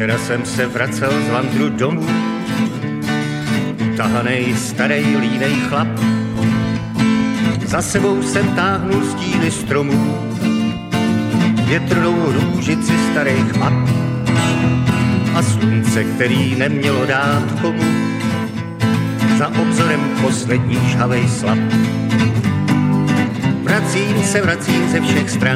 Včera jsem se vracel z vandru domů, utahanej starej línej chlap. Za sebou jsem táhnul stíny stromů, větrnou růžici starých map a slunce, který nemělo dát komu, za obzorem poslední žhavej slab. Vracím se všech stran.